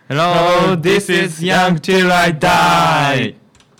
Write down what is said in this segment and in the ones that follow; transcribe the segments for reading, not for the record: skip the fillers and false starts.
Hello, this is Young Till I Die.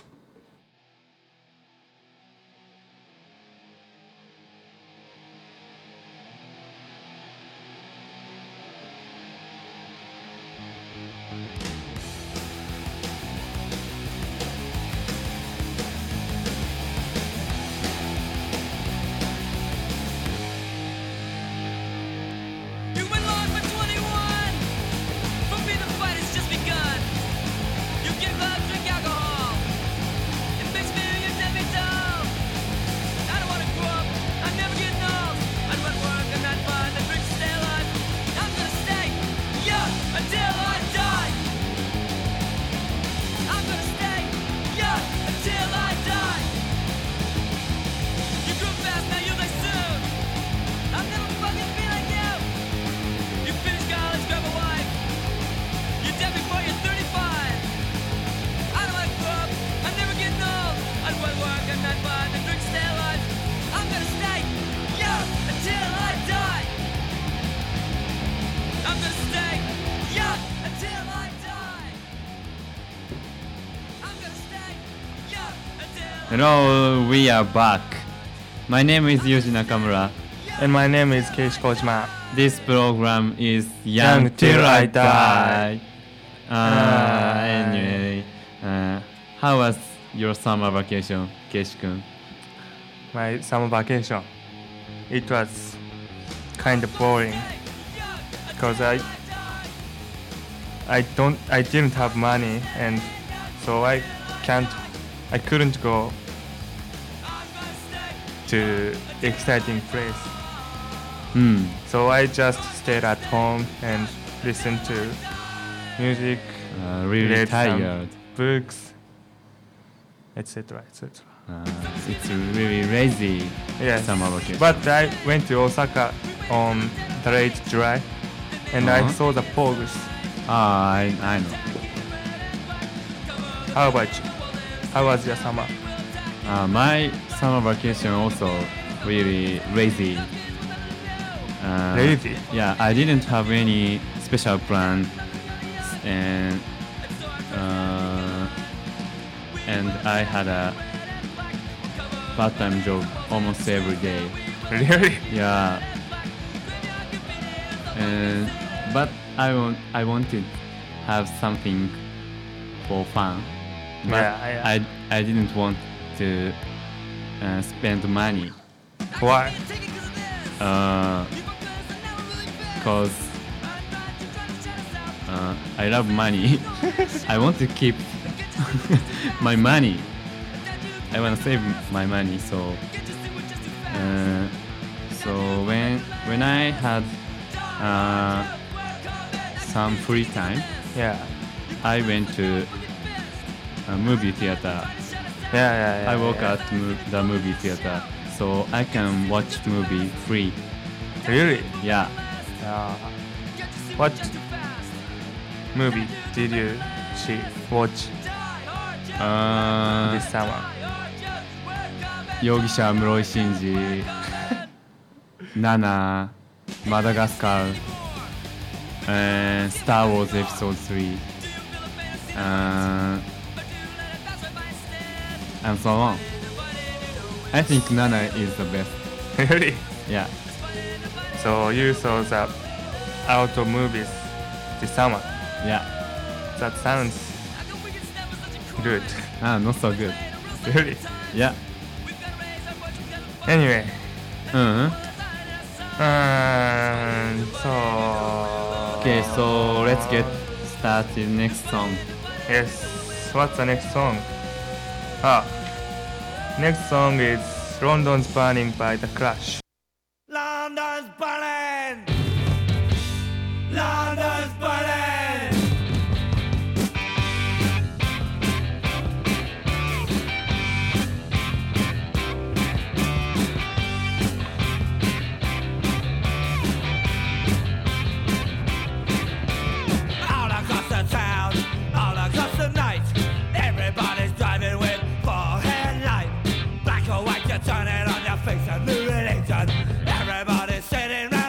Hello, we are back. My name is Yuji Nakamura. And my name is Keiichi Kojima. This program is Young Till I Die. Anyway, how was your summer vacation, Keiichi-kun? My summer vacation. It was kind of boring because I didn't have money, and so I couldn't go to exciting place. So I just stayed at home and listened to music, Really read tired. some books, etc. It's really lazy Yes. summer vacation. But I went to Osaka on the late July, and I saw the Pogues. I know. How about you? How was your summer? My summer vacation also really lazy. Lazy? Yeah, I didn't have any special plan, and I had a part-time job almost every day. Really? Yeah. But I wanted to have something for fun. But Yeah. I didn't want to spend money. Why? Because I love money. I want to keep my money. I want to save my money. So when I had some free time, Yeah. I went to a movie theater. Yeah. I work at the movie theater, so I can watch movie free. Really? Yeah. What movie did you watch this summer? 容疑者室井慎二7マダガスカルStar Wars Episode 3 and so on. I think Nana is the best. Really? Yeah. So you saw the out of movies this summer. Yeah. That sounds good. Not so good. Really? Yeah. Anyway. Mm-hmm. So. Okay, so let's get started. Next song. Yes. What's the next song? Next song is London's Burning by The Clash. London's burning! London's burning! All across the town, all across the night, everybody's driving with forehead light. Black or white, you turn it on your face, a new religion. Everybody's sitting round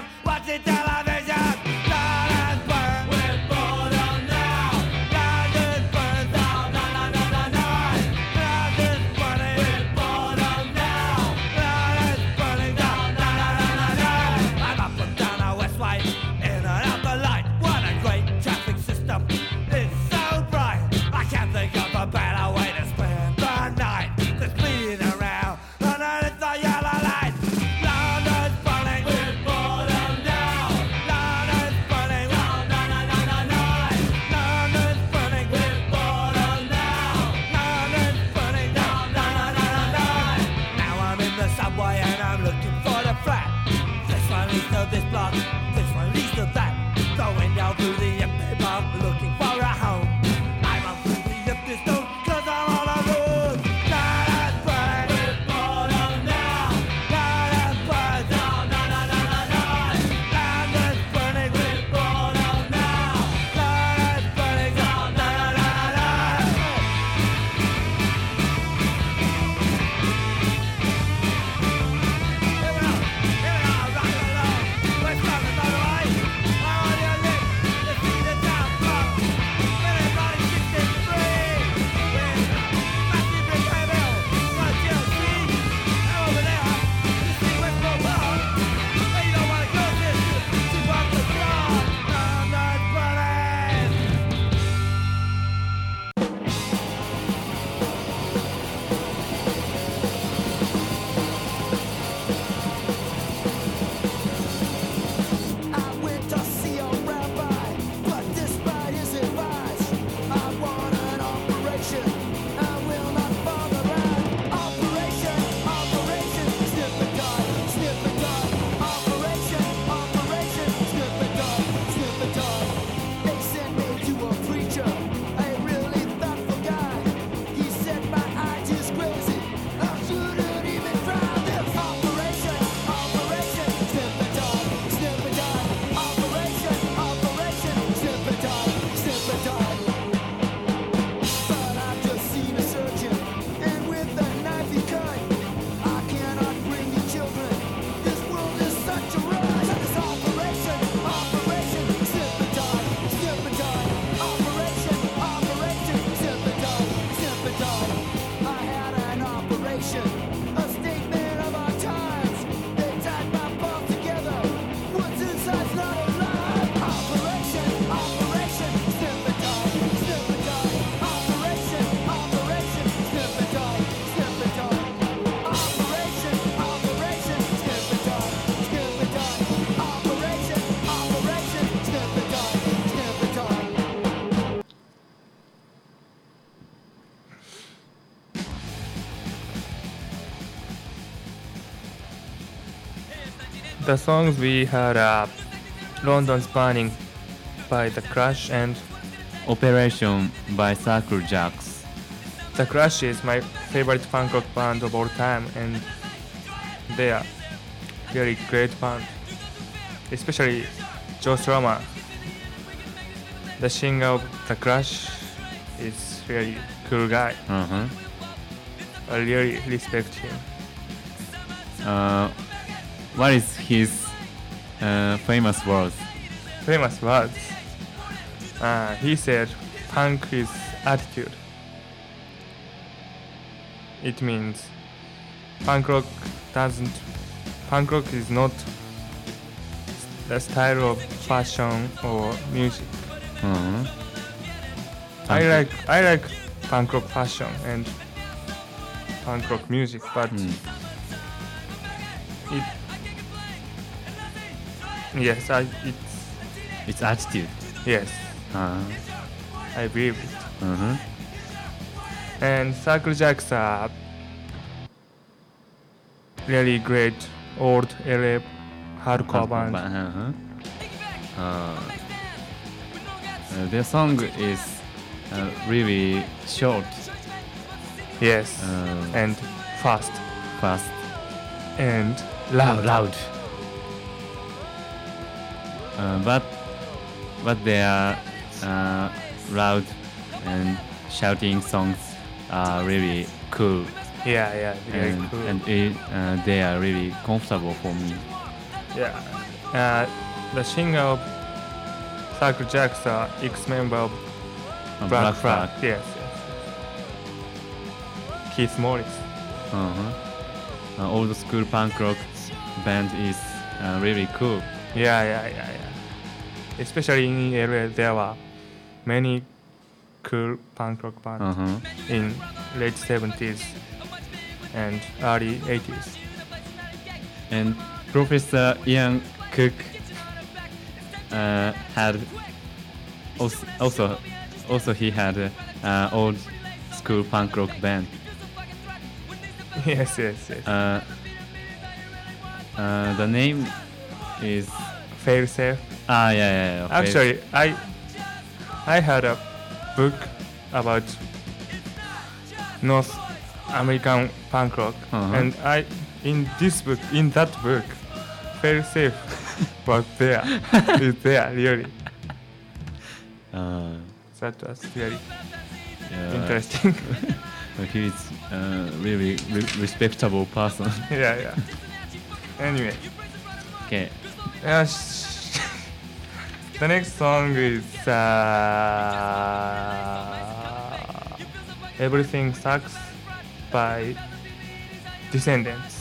the songs we heard are London's Burning by The Clash and Operation by Circle Jerks. The Clash is my favorite punk rock band of all time, and they are really great band. Especially Joe Strummer, the singer of The Clash, is really cool guy. Uh-huh. I really respect him. What is his famous words? Famous words. He said, "Punk is attitude." It means punk rock is not the style of fashion or music. Uh-huh. I like punk rock fashion and punk rock music, but It's attitude. yes, Uh-huh. I believe it. Uh-huh. And Circle Jerks are really great old LA hardcore band. Uh-huh. Their song is really short, Yes, and fast fast, and loud. But their loud and shouting songs are really cool, Yeah, very cool. and they are really comfortable for me. Yeah, the singer of Circle Jerks are ex-member of Black Flag. Yes. Keith Morris. Uh-huh. Old school punk rock band is really cool. Yeah. Especially in LA, there were many cool punk rock bands Uh-huh. in late 70s and early 80s. And Professor Ian Cook had also he had old school punk rock band. Yes. The name is Failsafe. yeah. Okay. Actually, I had a book about North American punk rock, Uh-huh. and in that book, Failsafe was there. It's there, really. That was really interesting. He is really respectable person. Yeah. Anyway, Okay. the next song is Everything Sucks by Descendants.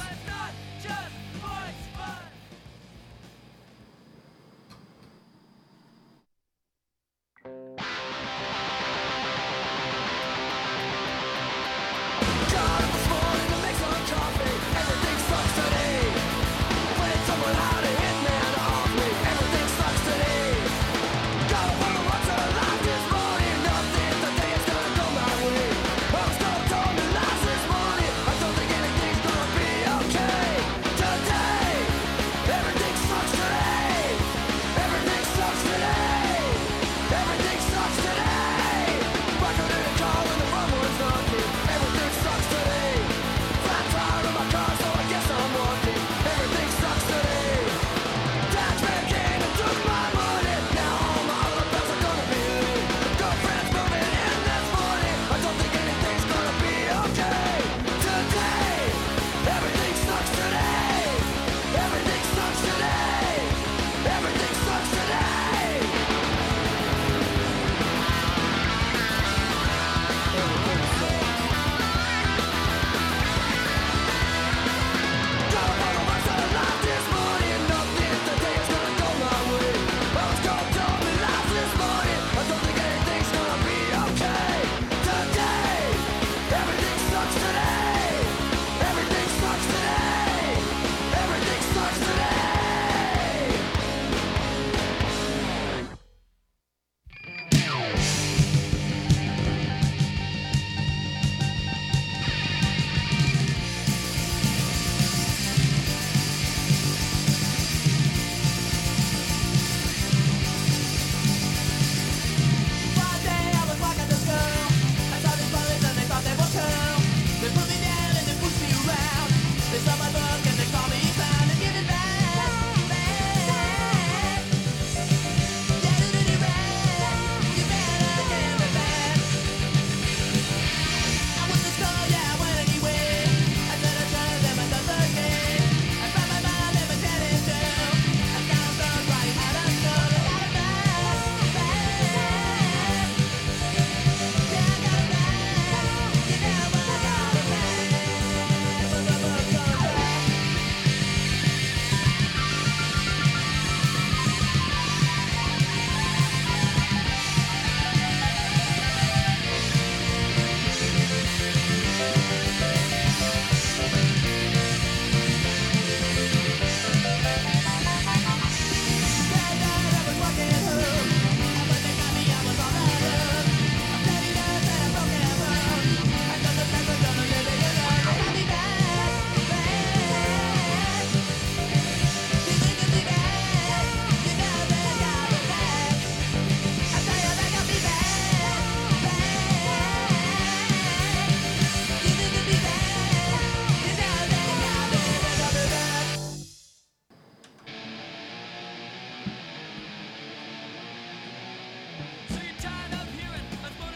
I'm still told me lies this morning. I don't think anything's gonna be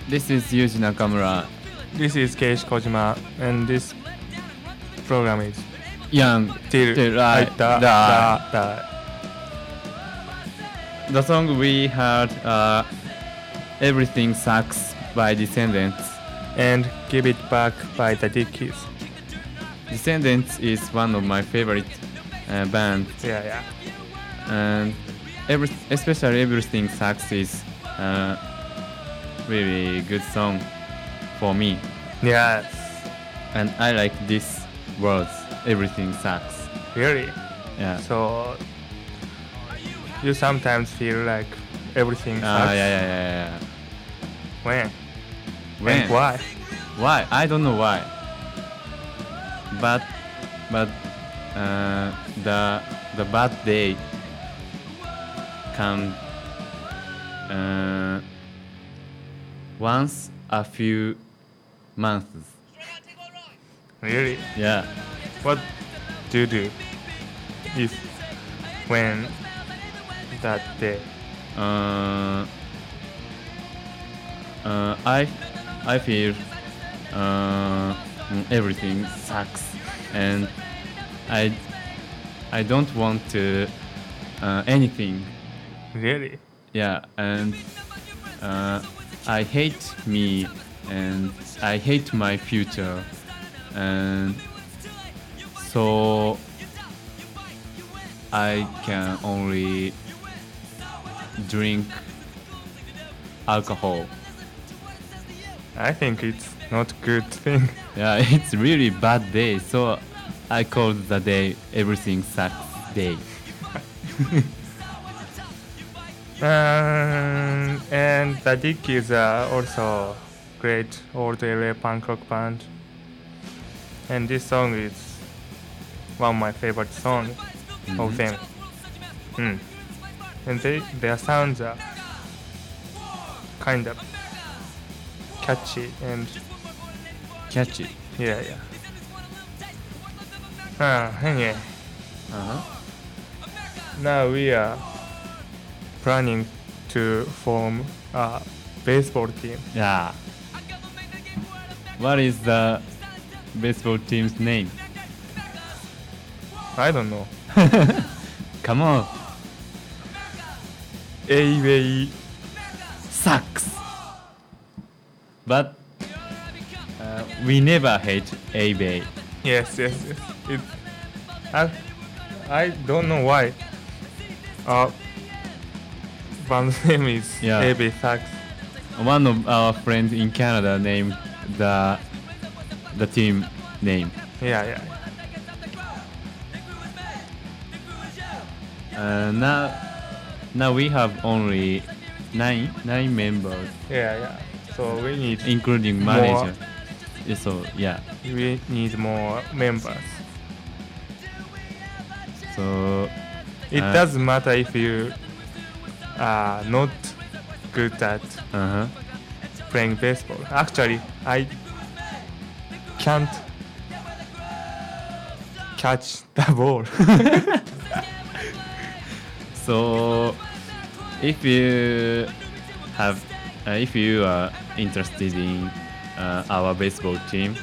This is Yuji Nakamura. This is Keiichi Kojima, and this program is Young Till Till I I Die. Die. The song we heard, Everything Sucks by Descendants. And Give It Back by the Dickies. Descendants is one of my favorite bands, Yeah. and especially Everything Sucks is really good song for me. Yes. And I like this words, Everything Sucks. Really? Yeah. So you sometimes feel like everything sucks. Yeah. When? When? And why? Why? I don't know why. But the bad day come once a few months. Really? Yeah. What do you do if when that day? I feel everything sucks, and I don't want to anything. Really? Yeah, and I hate me, and I hate my future, and so I can only drink alcohol. I think it's not good thing. Yeah, it's really bad day, so I called the day Everything Sucks Day. And the Dickies are also great old LA punk rock band. And this song is one of my favorite songs of them. And their sounds are kind of catchy and Catchy. yeah. Anyway, now we are planning to form a baseball team. Yeah. What is the baseball team's name? I don't know. Come on. A-Way. Sucks. But we never hate A-Bay. Yes. I don't know why. Band's name is Yeah. A-Way Sucks. One of our friends in Canada named the team name. Yeah. Now we have only nine members, Yeah. So we need including More. manager. Yeah, so yeah. we need more members. So It doesn't matter if you are not good at playing baseball. Actually, I can't catch the ball. So if you are interested in our baseball team,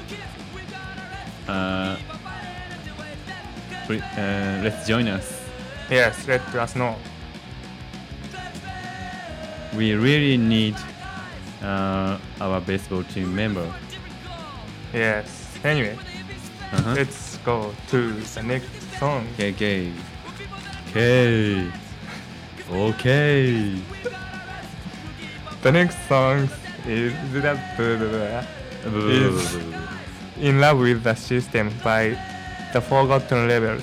let's join us. Yes, let us know. We really need our baseball team member. Yes. Anyway, let's go to the next song. Okay. The next song is In Love with the System by The Forgotten Rebels.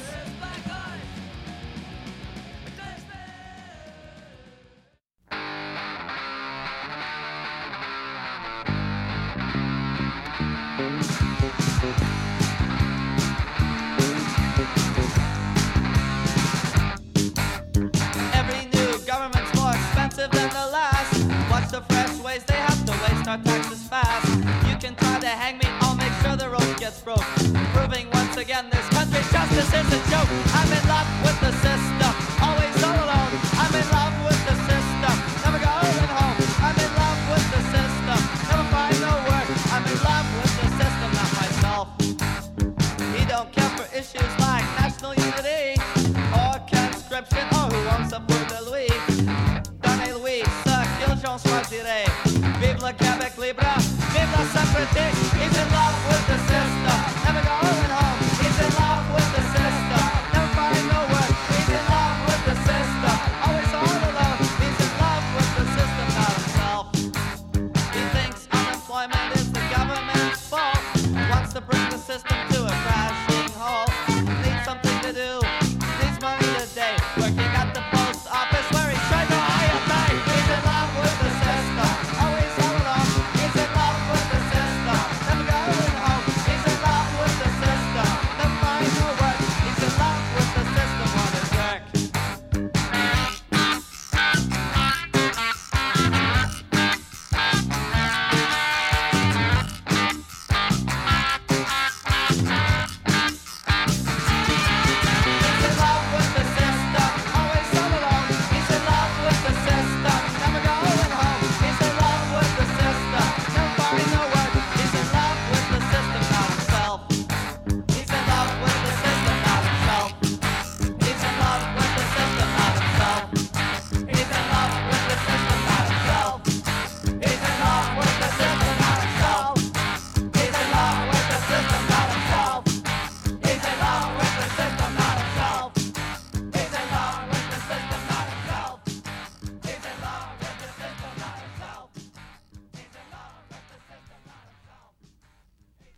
Every new government's more expensive than the last. What's the fresh ways they have to waste our taxes fast? You can try to hang me, I'll make sure the rope gets broke. Proving once again this country's justice is a joke. I'm in love with the system, always all alone. I'm in love with the system, never going home. I'm in love with the system, Vive le Quebec libre, vive la separatiste. He's in love with the system, never going home. He's in love with the system, never find no work. He's in love with the system, always all alone. He's in love with the system, not himself. He thinks unemployment is the government's fault. Wants to bring the system to a crashing halt. Needs something to do, needs money today. Working at the post office where he's trying to hire pay. He's in love with the system, always all alone. He's in love with the system, never going home. He's in love with the system, never find no work. He's in love with the system, what a jerk. He's in love with the system, always all alone. He's in love with the system, never going home. He's in love with the system, never find no work. He's in love with the system, not himself. He's in love with the system, not himself. He's in love with the system, not himself. He's in love with the system, not himself. He's in love with the system, not himself. He's in love with the system, not himself. He's in love with the system, not himself. He's in love with the system, not himself. He's in love with the system, not himself. He's in love with the system, not himself.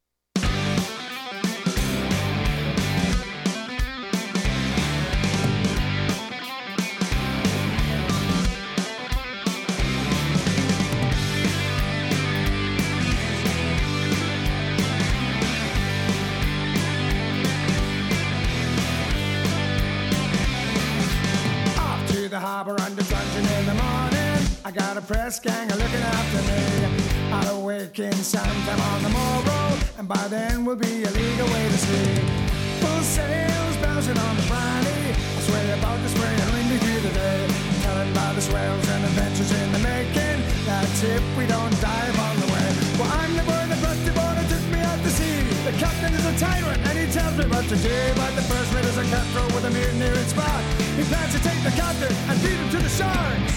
Off to the harbor under dungeon in the morning. I got a press gang looking after me. I'll awaken sometime on the morrow, and by then we'll be a league away to sea. Full sails bouncing on the briny. I sway about this way and windy through the day. Telling about the swells and adventures in the making. That's if we don't dive on the way. Well, I'm the boy that brought the boat and took me out to sea. The captain is a tyrant and he tells me what to do. But the first mate is a cutthroat with a mutineering spot. He plans to take the captain and feed him to the sharks.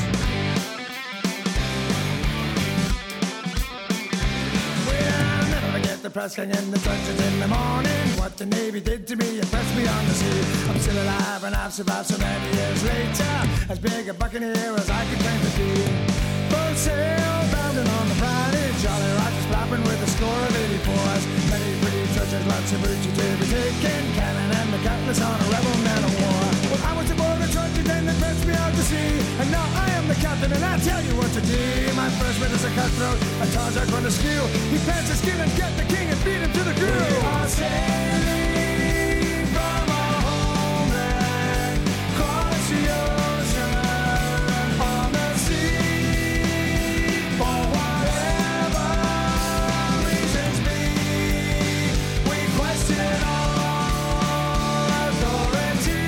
We'll never forget the press gang in the dungeons in the morning. What the Navy did to me impressed me on the sea. I'm still alive and I've survived so many years later. As big a buccaneer as I could claim to be. Full sail bounding on the Friday. Jolly Rogers flapping with a score of 84s. Many pretty treasures, lots of booty to be taken. Cannon and the cutlass on a rebel man of war. Well, I was aboard a truncheon then that pressed me out to sea. And now I am the captain and I tell you what to do. My first mate is a cutthroat, a Tarzan on a skew. He plans to steal and get the king and feed him to the crew. We are sailing from our homeland, across the ocean, on the sea, for whatever reasons be. We question all authority.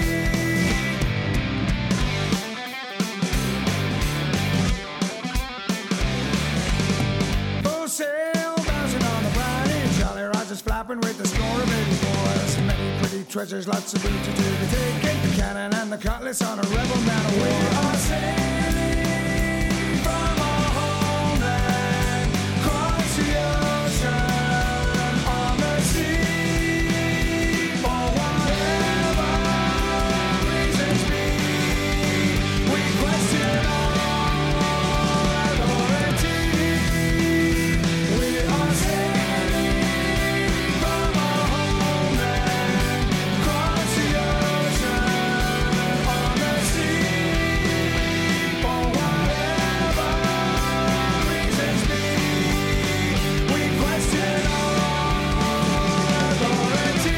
Full sail bouncing on the briny. Jolly Rogers flapping with the score of 84s. Many pretty treasures, lots of booty to be taken. The cannon and the cutlass on a rebel man of war. We are sailing from our homeland, across the ocean, on the sea, for whatever reasons be. We question all authority. We are sailing from our homeland, across the ocean, on the sea, for whatever reasons be. We question all authority.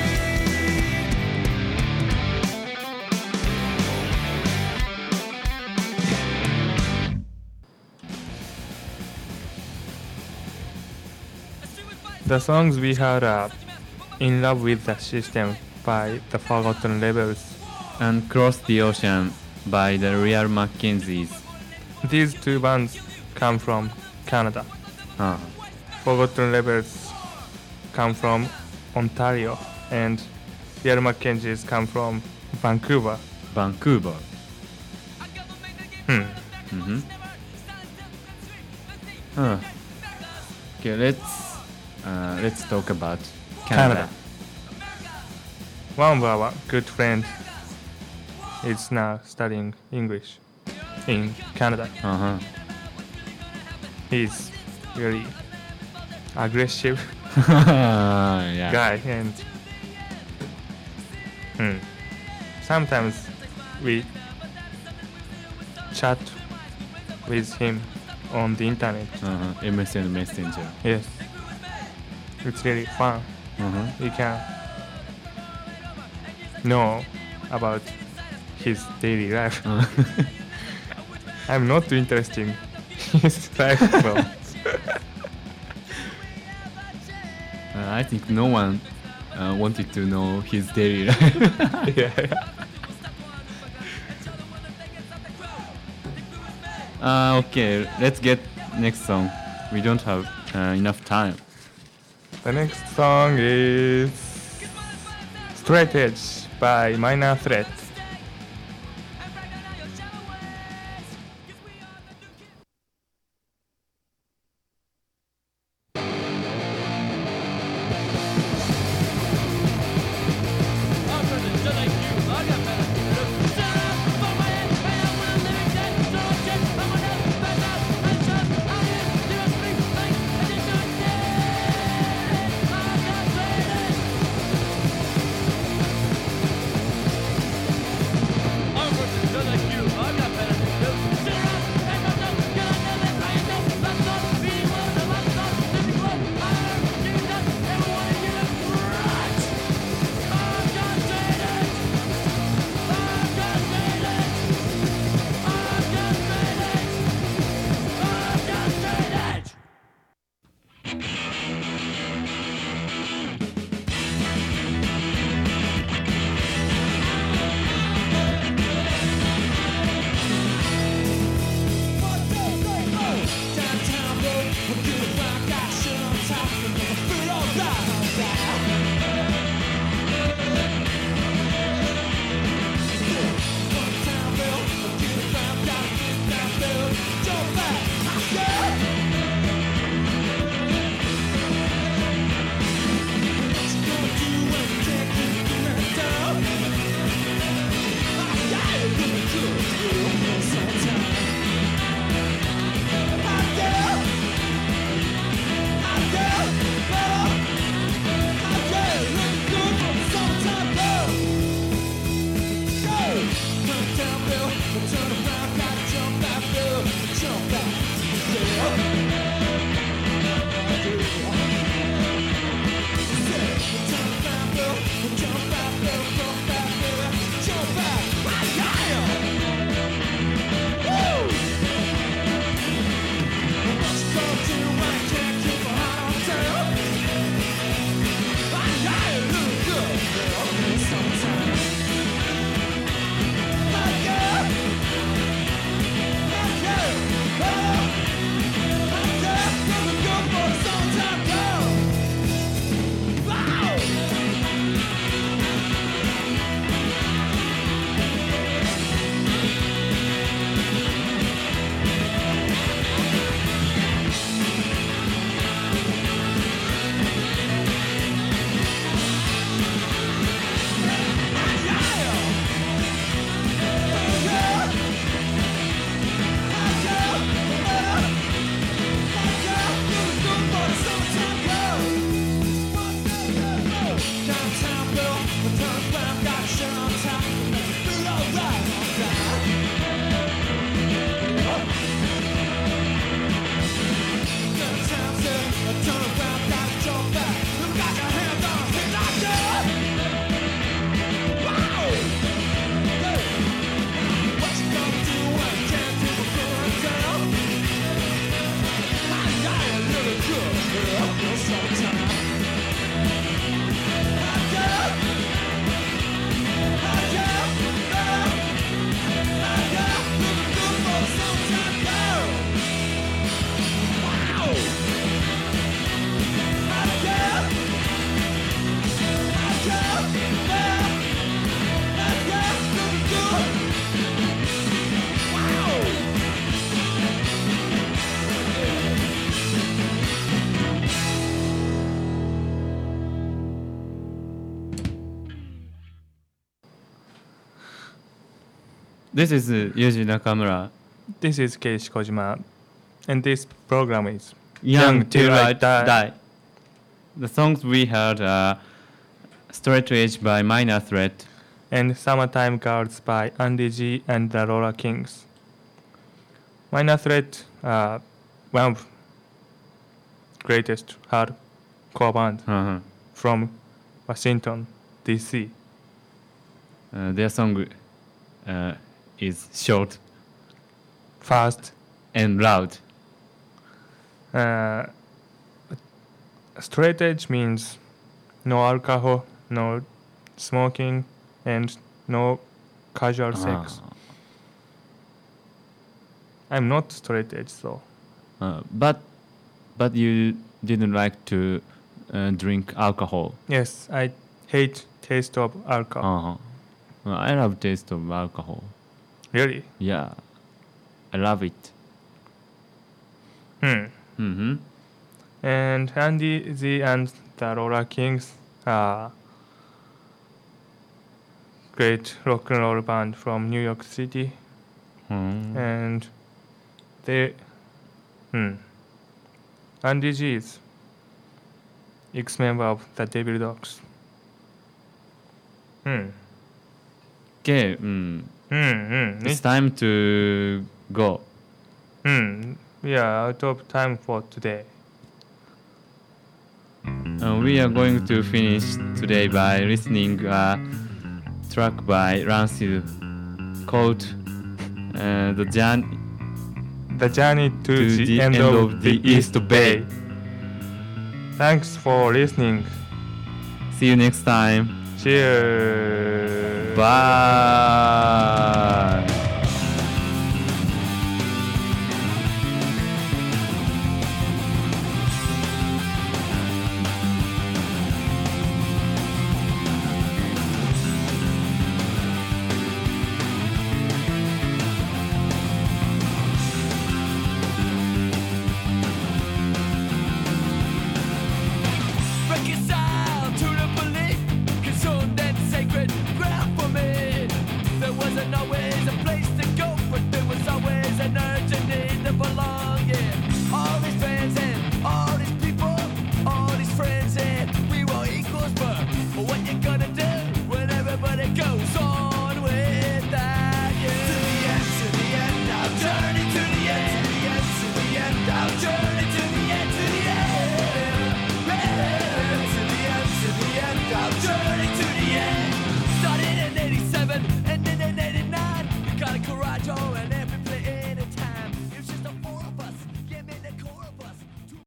The songs we heard are In Love with the System by the Forgotten Rebels. And Cross the Ocean by the Real Mackenzies. These two bands come from Canada. Ah, Forgotten Rebels come from Ontario, and Real Mackenzies come from Vancouver. Vancouver. Hmm. Mhm. Huh. Okay, let's talk about Canada. One of our good friends is now studying English in Canada. Uh-huh. He's really aggressive Yeah. guy, and sometimes we chat with him on the internet. Uh-huh. MSN Messenger. Yes, it's really fun. Uh-huh. We can know about his daily life. I'm not interested in his life though. I think no one wanted to know his daily life. Okay, let's get next song. We don't have enough time. The next song is Straight Edge by Minor Threat. This is Yuji Nakamura. This is Keiichi Kojima, and this program is Young Till I Die. Die. The songs we heard are Straight Edge by Minor Threat. and Summertime Girls by Andy G and the Roller Kings. Minor Threat, one of greatest hardcore band Uh-huh. from Washington, D.C. Their song is short Fast, and loud. straight edge means no alcohol, no smoking, and no casual sex. I'm not straight edge, so But you didn't like to drink alcohol. yes, I hate taste of alcohol. I love taste of alcohol. Really? Yeah, I love it. Mm-hmm. And Andy Z and the Roller Kings are great rock and roll band from New York City, and they Andy G is ex-member of the Devil Dogs. Okay, it's time to go. We are out of time for today. We are going to finish today by listening a track by Rancid called The Journey to the end of the East Bay. Thanks for listening. See you next time. Cheers. Bye.